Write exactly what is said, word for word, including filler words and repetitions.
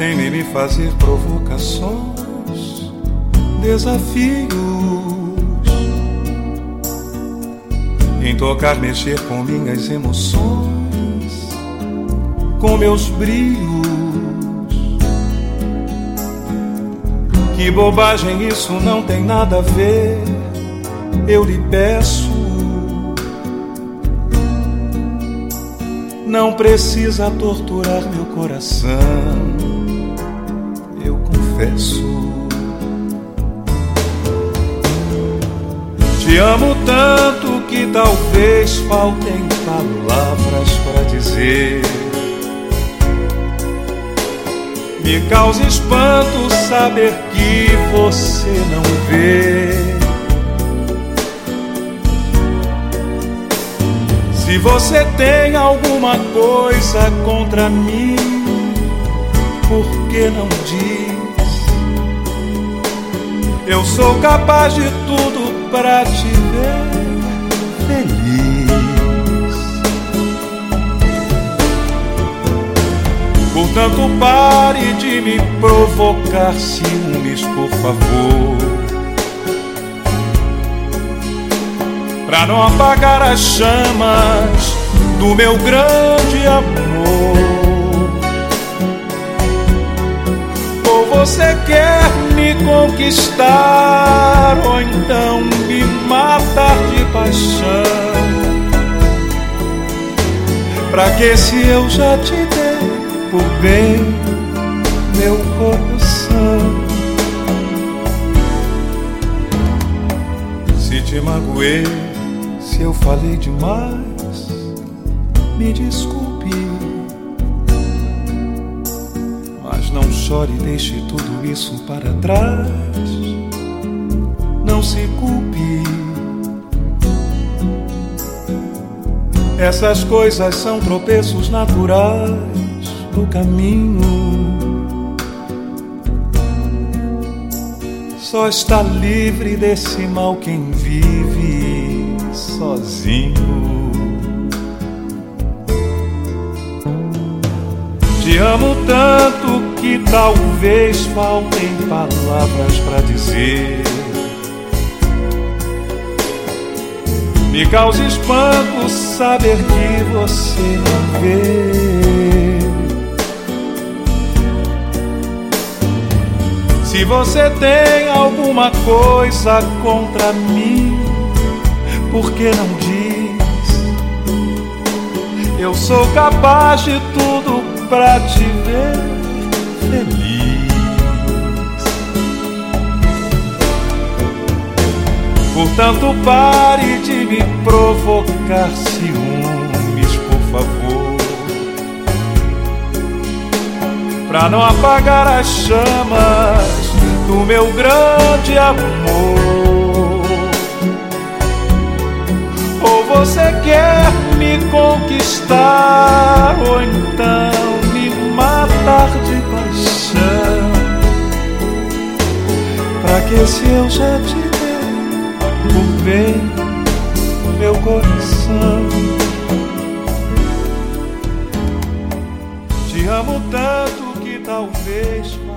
teima em me fazer provocações, desafios, em tocar, mexer com minhas emoções, com meus brilhos. Que bobagem, isso não tem nada a ver. Eu lhe peço, não precisa torturar meu coração. Eu confesso, te amo tanto que talvez faltem palavras para dizer. Me causa espanto saber que você não vê. Se você tem alguma coisa contra mim, por que não diz? Eu sou capaz de tudo pra te ver feliz. Portanto, pare de me provocar ciúmes, por favor, pra não apagar as chamas do meu grande amor. Ou você quer me conquistar, ou então me matar de paixão. Pra que se eu já te dei por bem meu coração? Se te magoei, se eu falei demais, me desculpe, mas não chore, deixe tudo isso para trás. Não se culpe, essas coisas são tropeços naturais do caminho. Só está livre desse mal quem vive sozinho. Te amo tanto que talvez faltem palavras pra dizer. Me causa espanto saber que você não vê. Se você tem alguma coisa contra mim, por que não diz? Eu sou capaz de tudo pra te ver feliz. Portanto, pare de me provocar ciúmes, por favor, pra não apagar as chamas do meu grande amor. Ou você quer me conquistar, ou então me matar de paixão. Pra que se eu já te dei por bem meu coração? Te amo tanto que talvez